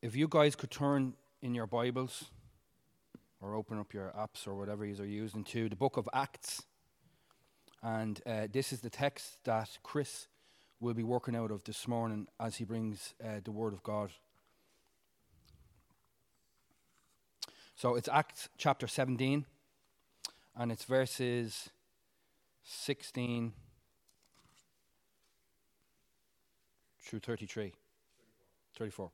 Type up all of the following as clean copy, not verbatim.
If you guys could turn in your Bibles or open up your apps or whatever you are using to the book of Acts. And this is the text that Chris will be working out of this morning as he brings the Word of God. So it's Acts chapter 17, and it's verses 16 through 34.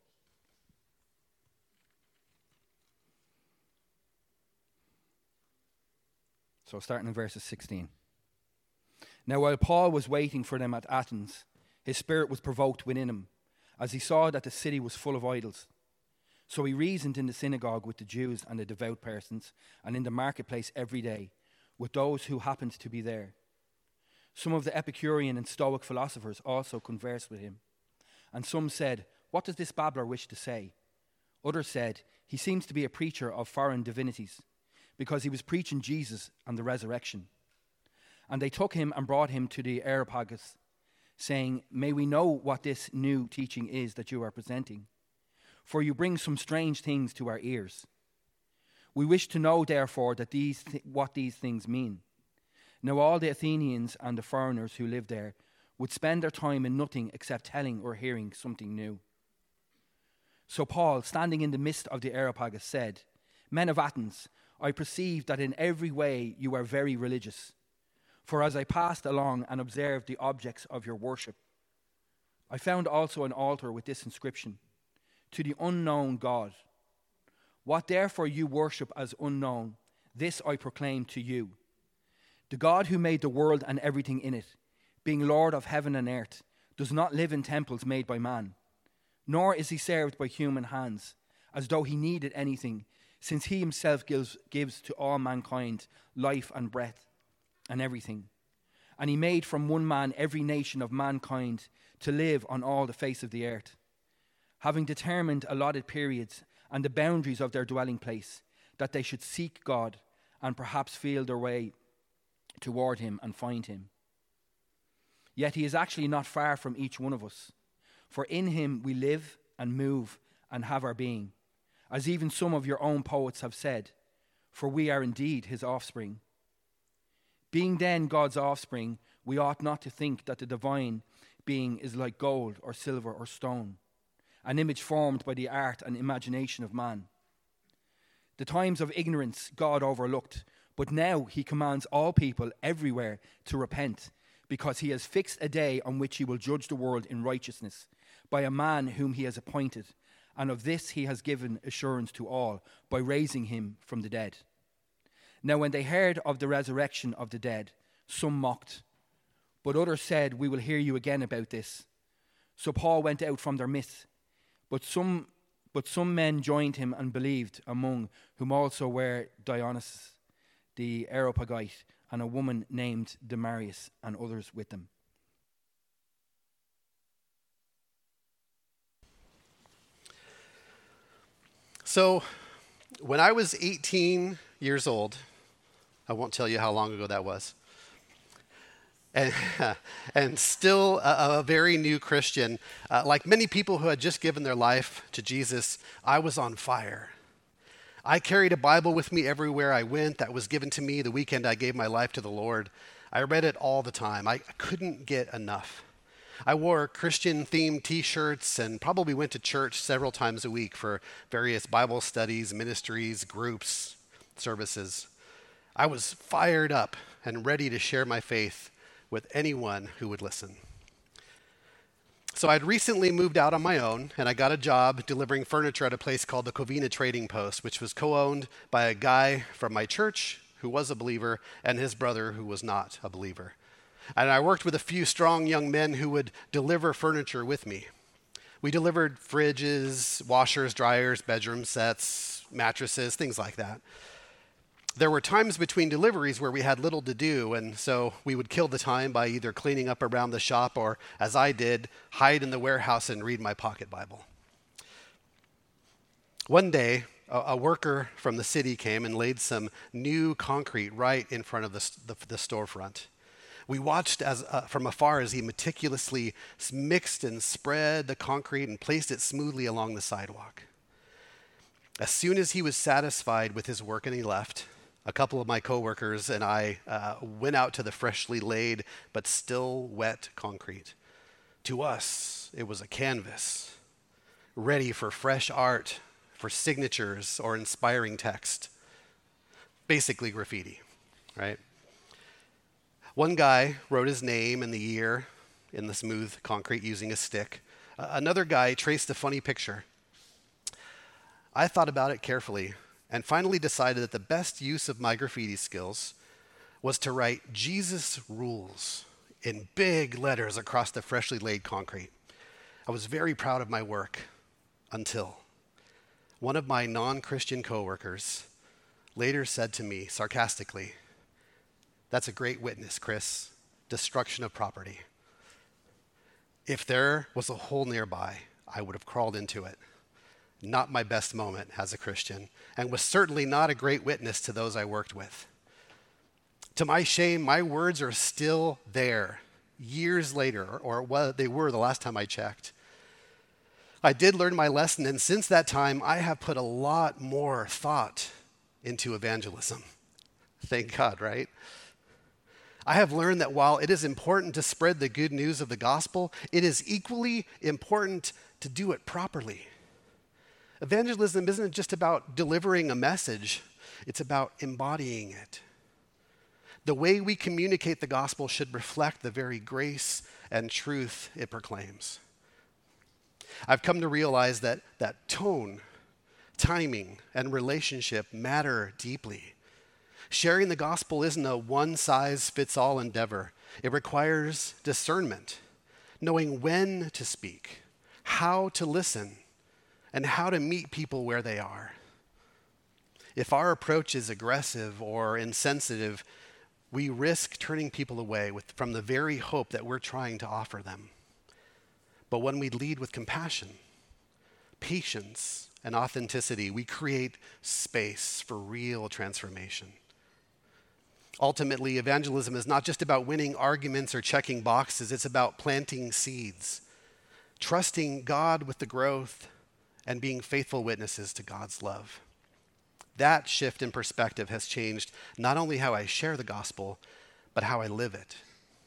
So starting in verses 16. Now while Paul was waiting for them at Athens, his spirit was provoked within him, as he saw that the city was full of idols. So he reasoned in the synagogue with the Jews and the devout persons, and in the marketplace every day, with those who happened to be there. Some of the Epicurean and Stoic philosophers also conversed with him. And some said, "What does this babbler wish to say?" Others said, "He seems to be a preacher of foreign divinities, because he was preaching Jesus and the resurrection." And they took him and brought him to the Areopagus, saying, "May we know what this new teaching is that you are presenting? For you bring some strange things to our ears. We wish to know, therefore, that what these things mean." Now all the Athenians and the foreigners who lived there would spend their time in nothing except telling or hearing something new. So Paul, standing in the midst of the Areopagus, said, "Men of Athens, I perceive that in every way you are very religious. For as I passed along and observed the objects of your worship, I found also an altar with this inscription, 'To the unknown God.' What therefore you worship as unknown, this I proclaim to you. The God who made the world and everything in it, being Lord of heaven and earth, does not live in temples made by man, nor is he served by human hands, as though he needed anything, since he himself gives to all mankind life and breath and everything. And he made from one man every nation of mankind to live on all the face of the earth, having determined allotted periods and the boundaries of their dwelling place, that they should seek God and perhaps feel their way toward him and find him. Yet he is actually not far from each one of us, for in him we live and move and have our being, as even some of your own poets have said, for we are indeed his offspring. Being then God's offspring, we ought not to think that the divine being is like gold or silver or stone, an image formed by the art and imagination of man. The times of ignorance God overlooked, but now he commands all people everywhere to repent, because he has fixed a day on which he will judge the world in righteousness by a man whom he has appointed, and of this he has given assurance to all by raising him from the dead. Now when they heard of the resurrection of the dead, some mocked, but others said, "We will hear you again about this." So Paul went out from their midst, but some men joined him and believed, among whom also were Dionysius the Areopagite and a woman named Damaris, and others with them. So, when I was 18 years old, I won't tell you how long ago that was, and still a very new Christian, like many people who had just given their life to Jesus, I was on fire. I carried a Bible with me everywhere I went that was given to me the weekend I gave my life to the Lord. I read it all the time. I couldn't get enough. I wore Christian-themed T-shirts and probably went to church several times a week for various Bible studies, ministries, groups, services. I was fired up and ready to share my faith with anyone who would listen. So I'd recently moved out on my own, and I got a job delivering furniture at a place called the Covina Trading Post, which was co-owned by a guy from my church who was a believer and his brother who was not a believer. And I worked with a few strong young men who would deliver furniture with me. We delivered fridges, washers, dryers, bedroom sets, mattresses, things like that. There were times between deliveries where we had little to do, and so we would kill the time by either cleaning up around the shop or, as I did, hide in the warehouse and read my pocket Bible. One day, a worker from the city came and laid some new concrete right in front of the storefront. We watched from afar as he meticulously mixed and spread the concrete and placed it smoothly along the sidewalk. As soon as he was satisfied with his work and he left, a couple of my coworkers and I went out to the freshly laid but still wet concrete. To us, it was a canvas, ready for fresh art, for signatures or inspiring text. Basically graffiti, right? One guy wrote his name and the year in the smooth concrete using a stick. Another guy traced a funny picture. I thought about it carefully and finally decided that the best use of my graffiti skills was to write Jesus rules in big letters across the freshly laid concrete. I was very proud of my work until one of my non-Christian coworkers later said to me sarcastically, "That's a great witness, Chris. Destruction of property. If there was a hole nearby, I would have crawled into it." Not my best moment as a Christian, and was certainly not a great witness to those I worked with. To my shame, my words are still there years later, or they were the last time I checked. I did learn my lesson, and since that time, I have put a lot more thought into evangelism. Thank God, right? I have learned that while it is important to spread the good news of the gospel, it is equally important to do it properly. Evangelism isn't just about delivering a message, it's about embodying it. The way we communicate the gospel should reflect the very grace and truth it proclaims. I've come to realize that tone, timing, and relationship matter deeply. Sharing the gospel isn't a one-size-fits-all endeavor. It requires discernment, knowing when to speak, how to listen, and how to meet people where they are. If our approach is aggressive or insensitive, we risk turning people away from the very hope that we're trying to offer them. But when we lead with compassion, patience, and authenticity, we create space for real transformation. Ultimately, evangelism is not just about winning arguments or checking boxes, it's about planting seeds, trusting God with the growth, and being faithful witnesses to God's love. That shift in perspective has changed not only how I share the gospel, but how I live it.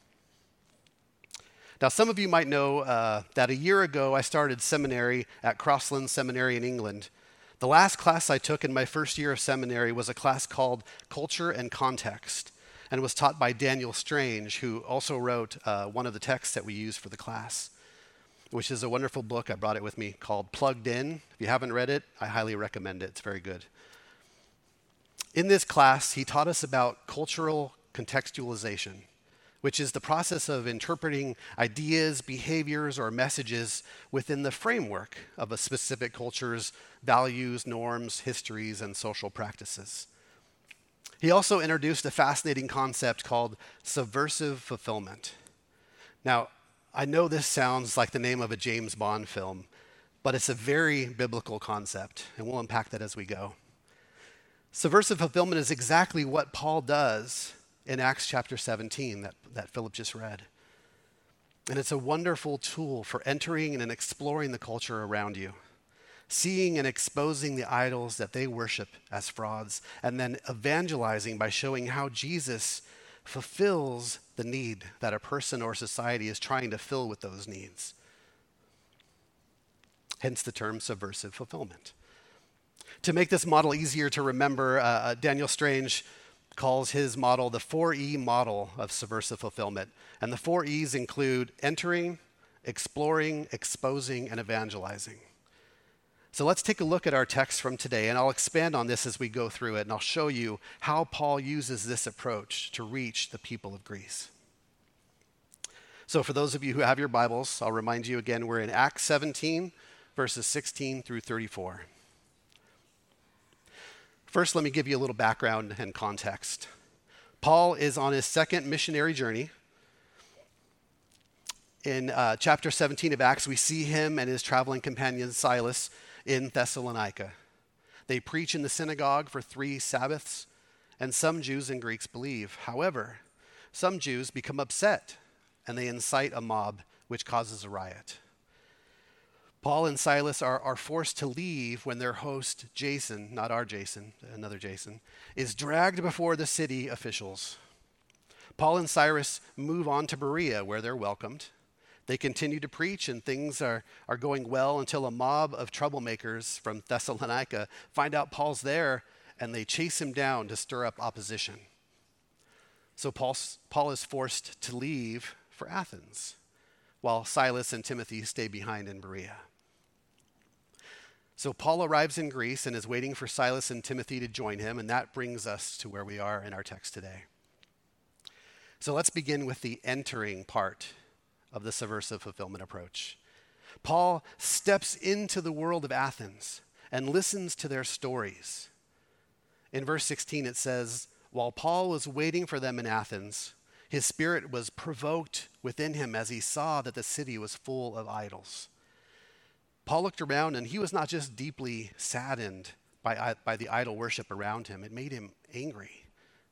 Now, some of you might know that a year ago I started seminary at Crossland Seminary in England. The last class I took in my first year of seminary was a class called Culture and Context, and was taught by Daniel Strange, who also wrote one of the texts that we use for the class, which is a wonderful book. I brought it with me called Plugged In. If you haven't read it, I highly recommend it. It's very good. In this class, he taught us about cultural contextualization, which is the process of interpreting ideas, behaviors, or messages within the framework of a specific culture's values, norms, histories, and social practices. He also introduced a fascinating concept called subversive fulfillment. Now, I know this sounds like the name of a James Bond film, but it's a very biblical concept, and we'll unpack that as we go. Subversive fulfillment is exactly what Paul does in Acts chapter 17 that Philip just read. And it's a wonderful tool for entering and exploring the culture around you, seeing and exposing the idols that they worship as frauds, and then evangelizing by showing how Jesus fulfills the need that a person or society is trying to fill with those needs. Hence the term subversive fulfillment. To make this model easier to remember, Daniel Strange calls his model the 4E model of subversive fulfillment. And the 4 E's include entering, exploring, exposing, and evangelizing. So let's take a look at our text from today, and I'll expand on this as we go through it, and I'll show you how Paul uses this approach to reach the people of Greece. So for those of you who have your Bibles, I'll remind you again, we're in Acts 17, verses 16 through 34. First, let me give you a little background and context. Paul is on his second missionary journey. In chapter 17 of Acts, we see him and his traveling companion Silas in Thessalonica. They preach in the synagogue for 3 Sabbaths, and some Jews and Greeks believe. However, some Jews become upset, and they incite a mob, which causes a riot. Paul and Silas are forced to leave when their host, Jason, not our Jason, another Jason, is dragged before the city officials. Paul and Silas move on to Berea, where they're welcomed. They continue to preach, and things are going well until a mob of troublemakers from Thessalonica find out Paul's there, and they chase him down to stir up opposition. So Paul is forced to leave for Athens, while Silas and Timothy stay behind in Berea. So Paul arrives in Greece and is waiting for Silas and Timothy to join him, and that brings us to where we are in our text today. So let's begin with the entering part of the subversive fulfillment approach. Paul steps into the world of Athens and listens to their stories. In verse 16 it says, "While Paul was waiting for them in Athens, his spirit was provoked within him as he saw that the city was full of idols." Paul looked around, and he was not just deeply saddened by the idol worship around him. It made him angry.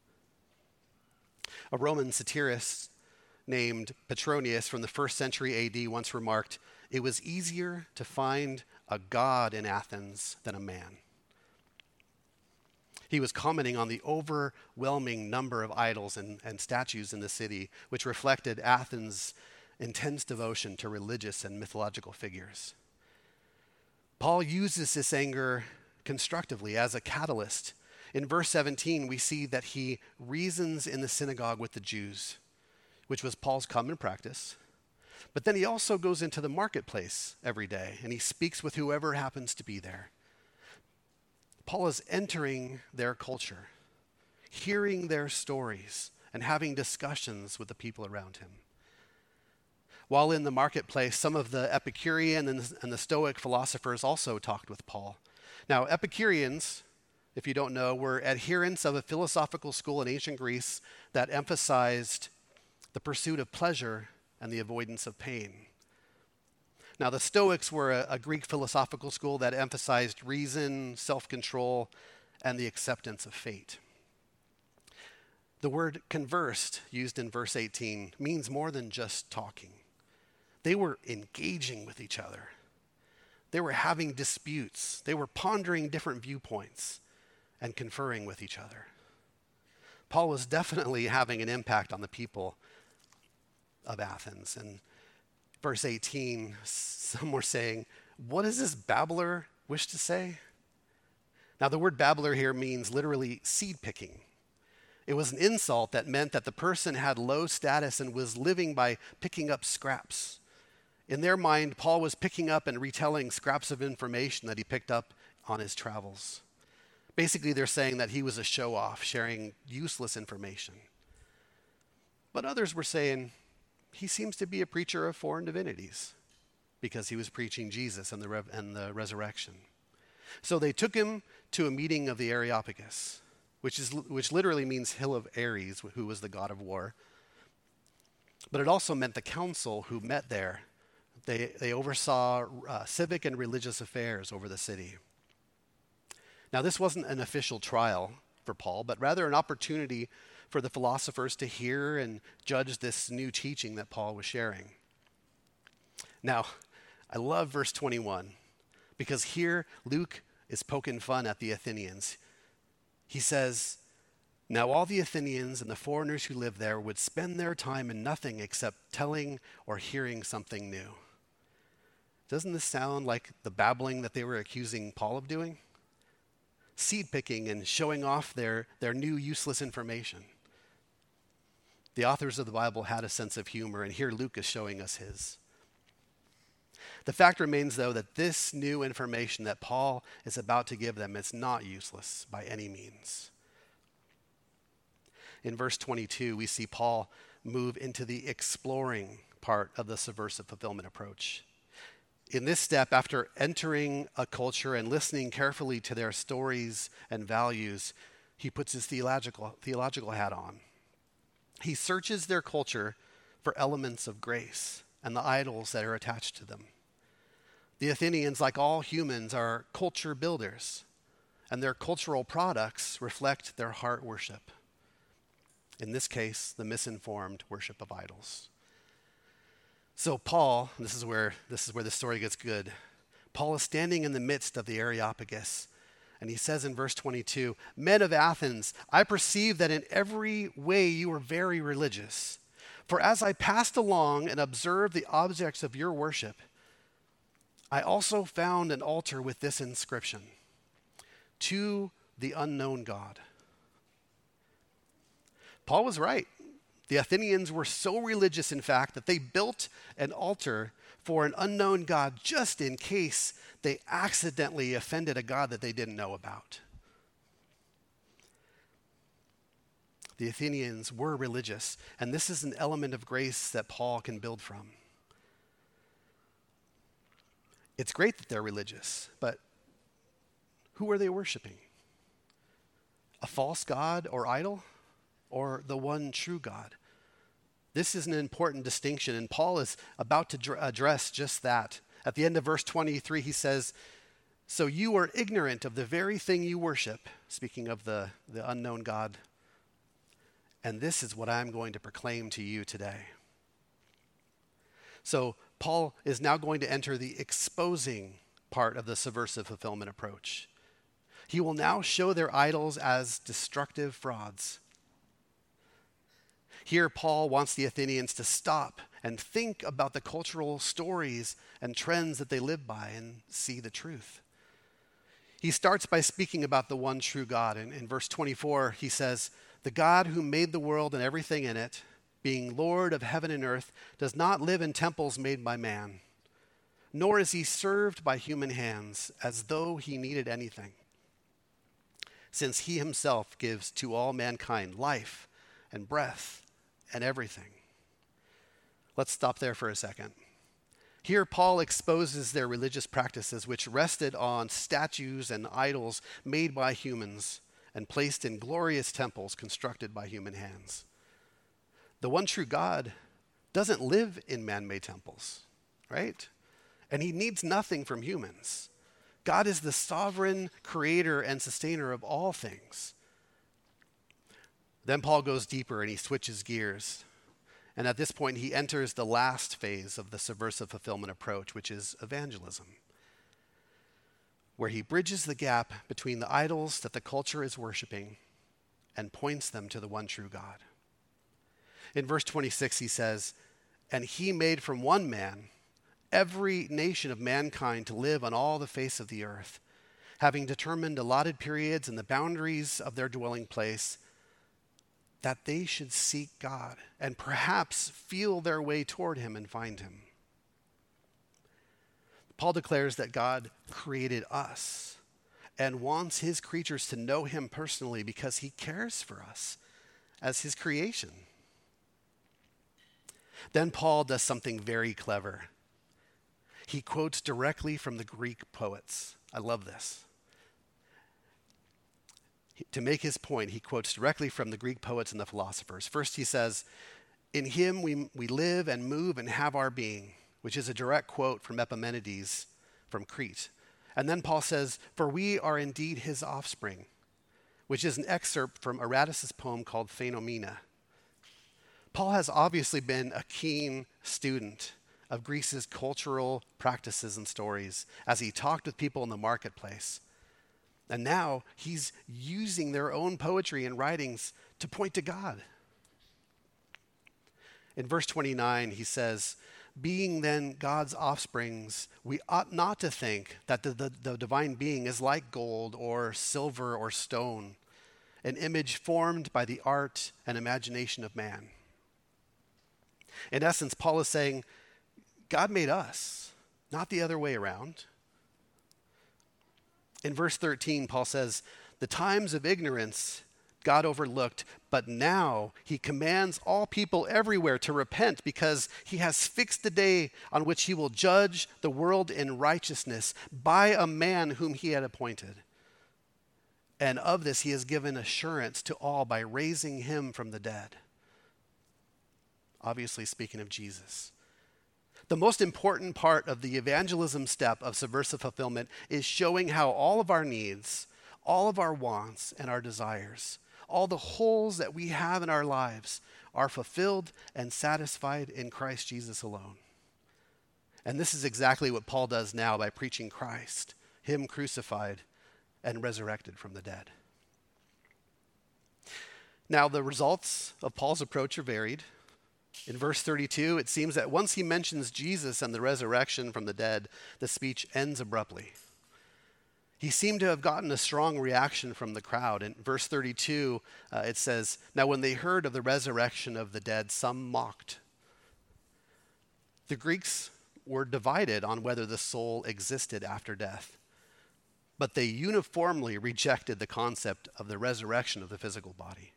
A Roman satirist named Petronius from the 1st century AD once remarked, "It was easier to find a god in Athens than a man." He was commenting on the overwhelming number of idols and statues in the city, which reflected Athens' intense devotion to religious and mythological figures. Paul uses this anger constructively as a catalyst. In verse 17, we see that he reasons in the synagogue with the Jews, which was Paul's common practice. But then he also goes into the marketplace every day, and he speaks with whoever happens to be there. Paul is entering their culture, hearing their stories, and having discussions with the people around him. While in the marketplace, some of the Epicurean and the Stoic philosophers also talked with Paul. Now, Epicureans, if you don't know, were adherents of a philosophical school in ancient Greece that emphasized the pursuit of pleasure and the avoidance of pain. Now, the Stoics were a Greek philosophical school that emphasized reason, self-control, and the acceptance of fate. The word conversed, used in verse 18, means more than just talking. They were engaging with each other. They were having disputes. They were pondering different viewpoints and conferring with each other. Paul was definitely having an impact on the people of Athens. And verse 18, some were saying, "What does this babbler wish to say?" Now, the word babbler here means literally seed picking. It was an insult that meant that the person had low status and was living by picking up scraps. In their mind, Paul was picking up and retelling scraps of information that he picked up on his travels. Basically, they're saying that he was a show-off, sharing useless information. But others were saying, he seems to be a preacher of foreign divinities because he was preaching Jesus and the resurrection. So they took him to a meeting of the Areopagus, which literally means Hill of Ares, who was the god of war. But it also meant the council who met there. They oversaw civic and religious affairs over the city. Now, this wasn't an official trial for Paul, but rather an opportunity for the philosophers to hear and judge this new teaching that Paul was sharing. Now, I love verse 21, because here Luke is poking fun at the Athenians. He says, "Now all the Athenians and the foreigners who live there would spend their time in nothing except telling or hearing something new." Doesn't this sound like the babbling that they were accusing Paul of doing? Seed picking and showing off their new useless information. The authors of the Bible had a sense of humor, and here Luke is showing us his. The fact remains, though, that this new information that Paul is about to give them is not useless by any means. In verse 22, we see Paul move into the exploring part of the subversive fulfillment approach. In this step, after entering a culture and listening carefully to their stories and values, he puts his theological hat on. He searches their culture for elements of grace and the idols that are attached to them. The Athenians, like all humans, are culture builders, and their cultural products reflect their heart worship. In this case, the misinformed worship of idols. So Paul, this is where the story gets good. Paul is standing in the midst of the Areopagus, and he says in verse 22, "Men of Athens, I perceive that in every way you are very religious. For as I passed along and observed the objects of your worship, I also found an altar with this inscription, 'To the unknown God.'" Paul was right. The Athenians were so religious, in fact, that they built an altar for an unknown God just in case they accidentally offended a God that they didn't know about. The Athenians were religious, and this is an element of grace that Paul can build from. It's great that they're religious, but who are they worshiping? A false god or idol, or the one true God? This is an important distinction, and Paul is about to address just that. At the end of verse 23, he says, "So you are ignorant of the very thing you worship," speaking of the unknown God, "and this is what I'm going to proclaim to you today." So Paul is now going to enter the exposing part of the subversive fulfillment approach. He will now show their idols as destructive frauds. Here, Paul wants the Athenians to stop and think about the cultural stories and trends that they live by and see the truth. He starts by speaking about the one true God. In verse 24, he says, "The God who made the world and everything in it, being Lord of heaven and earth, does not live in temples made by man, nor is he served by human hands as though he needed anything, since he himself gives to all mankind life and breath and everything." Let's stop there for a second. Here, Paul exposes their religious practices, which rested on statues and idols made by humans and placed in glorious temples constructed by human hands. The one true God doesn't live in man-made temples, right? And he needs nothing from humans. God is the sovereign creator and sustainer of all things. Then Paul goes deeper and he switches gears. And at this point, he enters the last phase of the subversive fulfillment approach, which is evangelism, where he bridges the gap between the idols that the culture is worshiping and points them to the one true God. In verse 26, he says, "And he made from one man every nation of mankind to live on all the face of the earth, having determined allotted periods and the boundaries of their dwelling place, that they should seek God and perhaps feel their way toward him and find him." Paul declares that God created us and wants his creatures to know him personally because he cares for us as his creation. Then Paul does something very clever. He quotes directly from the Greek poets. I love this. To make his point, he quotes directly from the Greek poets and the philosophers. First, he says, "In him we live and move and have our being," which is a direct quote from Epimenides from Crete. And then Paul says, "For we are indeed his offspring," which is an excerpt from Aratus' poem called Phaenomena. Paul has obviously been a keen student of Greece's cultural practices and stories as he talked with people in the marketplace. And now he's using their own poetry and writings to point to God. In verse 29, he says, "Being then God's offsprings, we ought not to think that the divine being is like gold or silver or stone, an image formed by the art and imagination of man." In essence, Paul is saying, God made us, not the other way around. In verse 13, Paul says, "The times of ignorance God overlooked, but now he commands all people everywhere to repent because he has fixed the day on which he will judge the world in righteousness by a man whom he had appointed. And of this he has given assurance to all by raising him from the dead." Obviously speaking of Jesus. The most important part of the evangelism step of subversive fulfillment is showing how all of our needs, all of our wants and our desires, all the holes that we have in our lives are fulfilled and satisfied in Christ Jesus alone. And this is exactly what Paul does now by preaching Christ, him crucified and resurrected from the dead. Now, the results of Paul's approach are varied. In verse 32, it seems that once he mentions Jesus and the resurrection from the dead, the speech ends abruptly. He seemed to have gotten a strong reaction from the crowd. In verse 32, it says, "Now when they heard of the resurrection of the dead, some mocked." The Greeks were divided on whether the soul existed after death, but they uniformly rejected the concept of the resurrection of the physical body.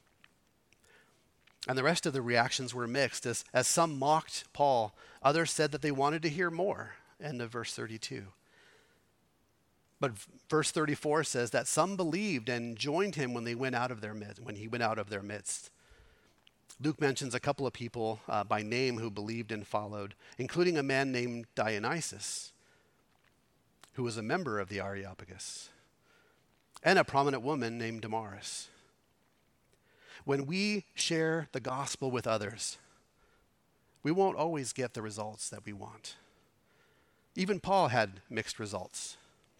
And the rest of the reactions were mixed. As some mocked Paul, others said that they wanted to hear more. End of verse 32. But verse 34 says that some believed and joined him when he went out of their midst. Luke mentions a couple of people by name who believed and followed, including a man named Dionysius, who was a member of the Areopagus, and a prominent woman named Damaris. When we share the gospel with others, we won't always get the results that we want. Even Paul had mixed results.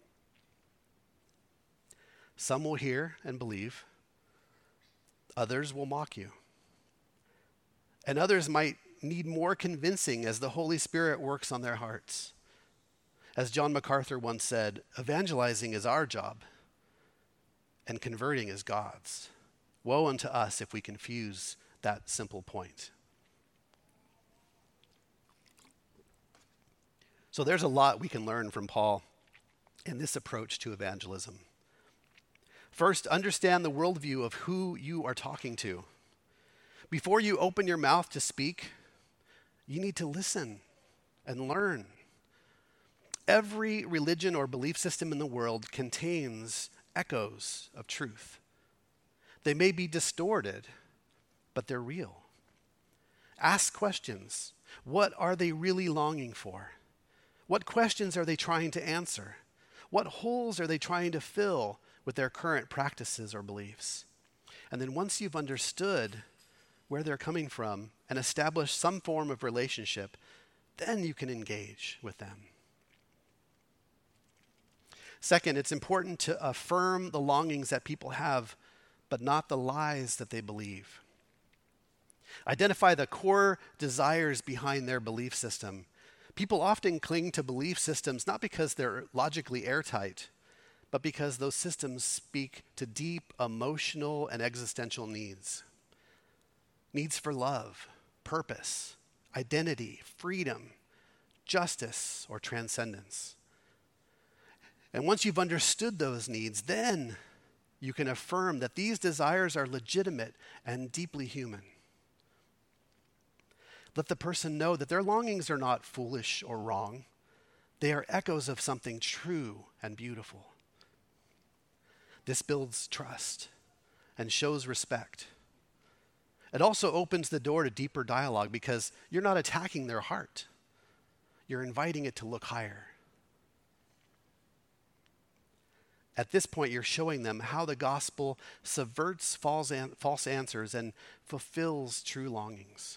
Some will hear and believe. Others will mock you. And others might need more convincing as the Holy Spirit works on their hearts. As John MacArthur once said, evangelizing is our job, and converting is God's. Woe unto us if we confuse that simple point. So there's a lot we can learn from Paul in this approach to evangelism. First, understand the worldview of who you are talking to. Before you open your mouth to speak, you need to listen and learn. Every religion or belief system in the world contains echoes of truth. They may be distorted, but they're real. Ask questions. What are they really longing for? What questions are they trying to answer? What holes are they trying to fill with their current practices or beliefs? And then once you've understood where they're coming from and established some form of relationship, then you can engage with them. Second, it's important to affirm the longings that people have, but not the lies that they believe. Identify the core desires behind their belief system. People often cling to belief systems not because they're logically airtight, but because those systems speak to deep emotional and existential needs. Needs for love, purpose, identity, freedom, justice, or transcendence. And once you've understood those needs, then you can affirm that these desires are legitimate and deeply human. Let the person know that their longings are not foolish or wrong. They are echoes of something true and beautiful. This builds trust and shows respect. It also opens the door to deeper dialogue because you're not attacking their heart. You're inviting it to look higher. At this point, you're showing them how the gospel subverts false answers and fulfills true longings.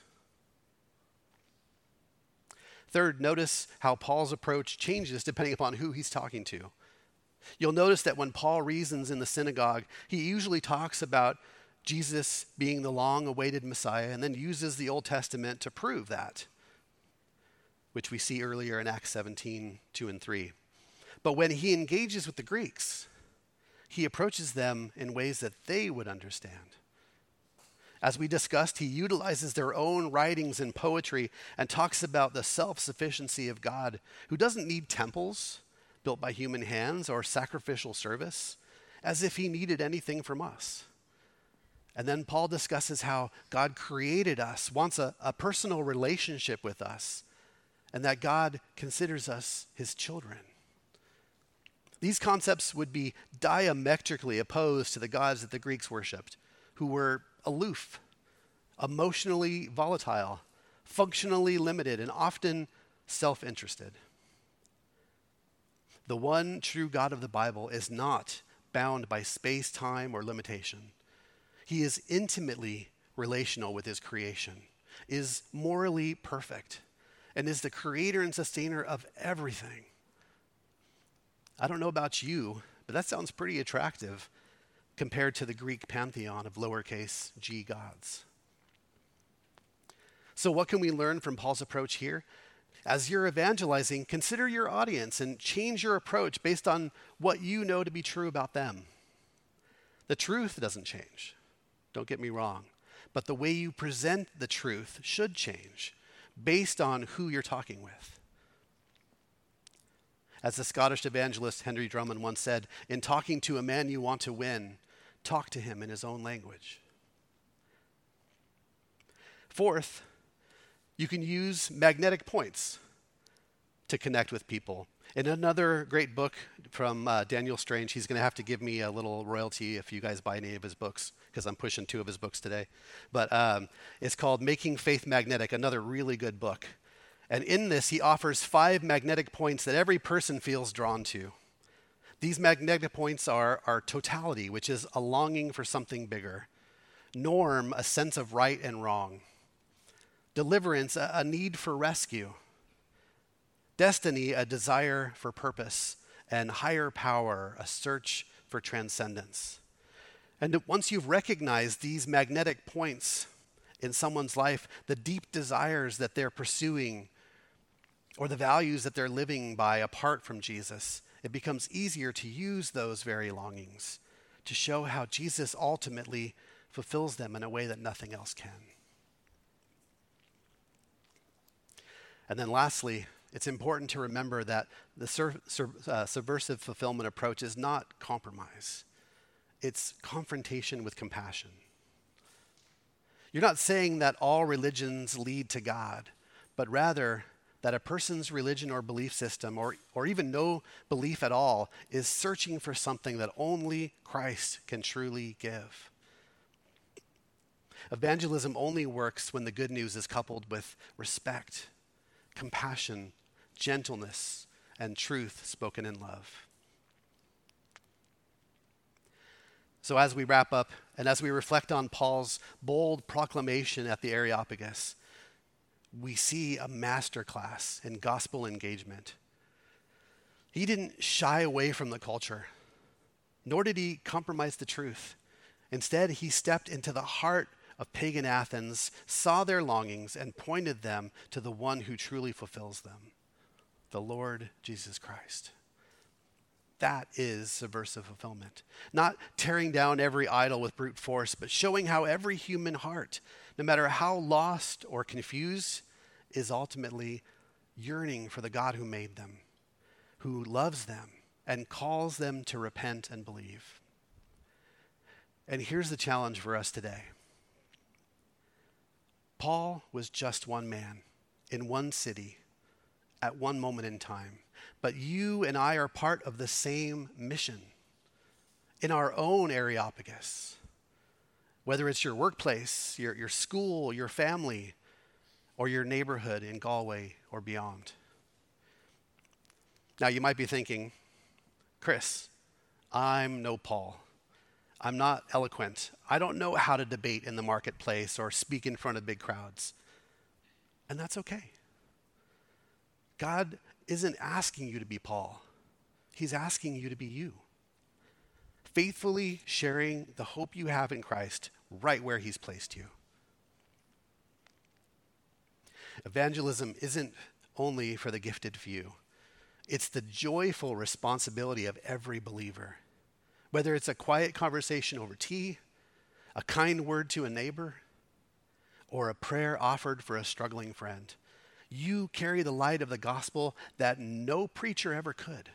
Third, notice how Paul's approach changes depending upon who he's talking to. You'll notice that when Paul reasons in the synagogue, he usually talks about Jesus being the long-awaited Messiah and then uses the Old Testament to prove that, which we see earlier in Acts 17, 2 and 3. But when he engages with the Greeks, he approaches them in ways that they would understand. As we discussed, he utilizes their own writings and poetry and talks about the self-sufficiency of God, who doesn't need temples built by human hands or sacrificial service, as if he needed anything from us. And then Paul discusses how God created us, wants a personal relationship with us, and that God considers us his children. These concepts would be diametrically opposed to the gods that the Greeks worshipped, who were aloof, emotionally volatile, functionally limited, and often self-interested. The one true God of the Bible is not bound by space, time, or limitation. He is intimately relational with his creation, is morally perfect, and is the creator and sustainer of everything. I don't know about you, but that sounds pretty attractive compared to the Greek pantheon of lowercase g gods. So what can we learn from Paul's approach here? As you're evangelizing, consider your audience and change your approach based on what you know to be true about them. The truth doesn't change, don't get me wrong, but the way you present the truth should change based on who you're talking with. As the Scottish evangelist Henry Drummond once said, in talking to a man you want to win, talk to him in his own language. Fourth, you can use magnetic points to connect with people. In another great book from Daniel Strange, he's going to have to give me a little royalty if you guys buy any of his books, because I'm pushing 2 of his books today. But it's called Making Faith Magnetic, another really good book. And in this, he offers 5 magnetic points that every person feels drawn to. These magnetic points are totality, which is a longing for something bigger. Norm, a sense of right and wrong. Deliverance, a need for rescue. Destiny, a desire for purpose. And higher power, a search for transcendence. And once you've recognized these magnetic points in someone's life, the deep desires that they're pursuing, or the values that they're living by apart from Jesus, it becomes easier to use those very longings to show how Jesus ultimately fulfills them in a way that nothing else can. And then lastly, it's important to remember that the subversive fulfillment approach is not compromise. It's confrontation with compassion. You're not saying that all religions lead to God, but rather that a person's religion or belief system, or even no belief at all, is searching for something that only Christ can truly give. Evangelism only works when the good news is coupled with respect, compassion, gentleness, and truth spoken in love. So as we wrap up, and as we reflect on Paul's bold proclamation at the Areopagus, we see a masterclass in gospel engagement. He didn't shy away from the culture, nor did he compromise the truth. Instead, he stepped into the heart of pagan Athens, saw their longings, and pointed them to the one who truly fulfills them, the Lord Jesus Christ. That is subversive fulfillment. Not tearing down every idol with brute force, but showing how every human heart, no matter how lost or confused, is ultimately yearning for the God who made them, who loves them, and calls them to repent and believe. And here's the challenge for us today. Paul was just one man in one city at one moment in time. But you and I are part of the same mission in our own Areopagus. Whether it's your workplace, your school, your family, or your neighborhood in Galway or beyond. Now you might be thinking, Chris, I'm no Paul. I'm not eloquent. I don't know how to debate in the marketplace or speak in front of big crowds. And that's okay. God isn't asking you to be Paul. He's asking you to be you. Faithfully sharing the hope you have in Christ right where he's placed you. Evangelism isn't only for the gifted few. It's the joyful responsibility of every believer. Whether it's a quiet conversation over tea, a kind word to a neighbor, or a prayer offered for a struggling friend, you carry the light of the gospel that no preacher ever could.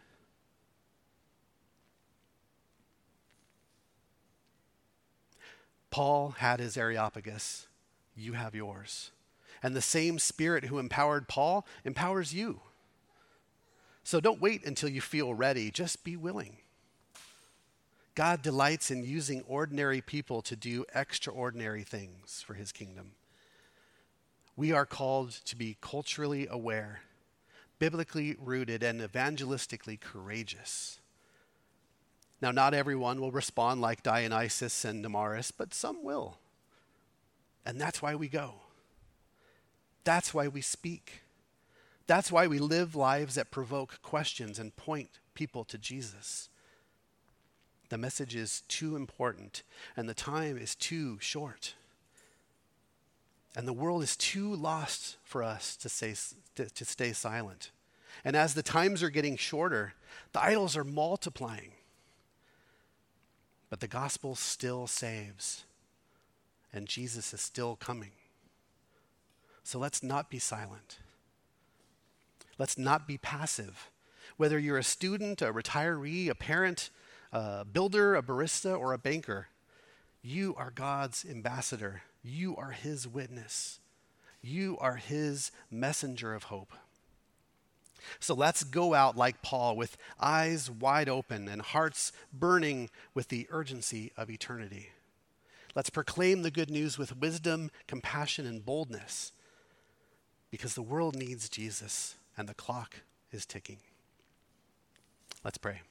Paul had his Areopagus. You have yours. And the same Spirit who empowered Paul empowers you. So don't wait until you feel ready. Just be willing. God delights in using ordinary people to do extraordinary things for his kingdom. We are called to be culturally aware, biblically rooted, and evangelistically courageous. Now, not everyone will respond like Dionysus and Damaris, but some will. And that's why we go. That's why we speak. That's why we live lives that provoke questions and point people to Jesus. The message is too important, and the time is too short. And the world is too lost for us to stay silent. And as the times are getting shorter, the idols are multiplying. But the gospel still saves, and Jesus is still coming. So let's not be silent. Let's not be passive. Whether you're a student, a retiree, a parent, a builder, a barista, or a banker, you are God's ambassador. You are his witness. You are his messenger of hope. So let's go out like Paul with eyes wide open and hearts burning with the urgency of eternity. Let's proclaim the good news with wisdom, compassion, and boldness, because the world needs Jesus and the clock is ticking. Let's pray.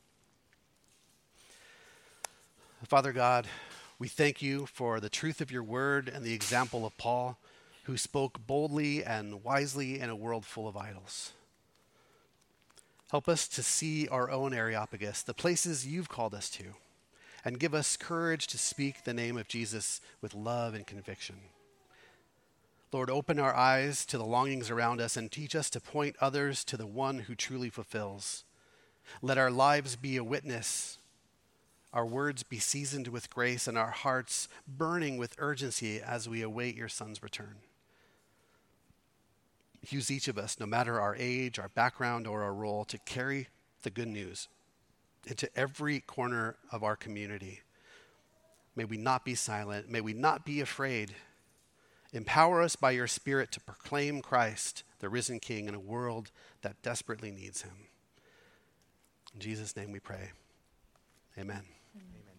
Father God, we thank you for the truth of your word and the example of Paul, who spoke boldly and wisely in a world full of idols. Help us to see our own Areopagus, the places you've called us to, and give us courage to speak the name of Jesus with love and conviction. Lord, open our eyes to the longings around us and teach us to point others to the one who truly fulfills. Let our lives be a witness, our words be seasoned with grace, and our hearts burning with urgency as we await your Son's return. Use each of us, no matter our age, our background, or our role, to carry the good news into every corner of our community. May we not be silent. May we not be afraid. Empower us by your Spirit to proclaim Christ, the risen King, in a world that desperately needs him. In Jesus' name we pray. Amen.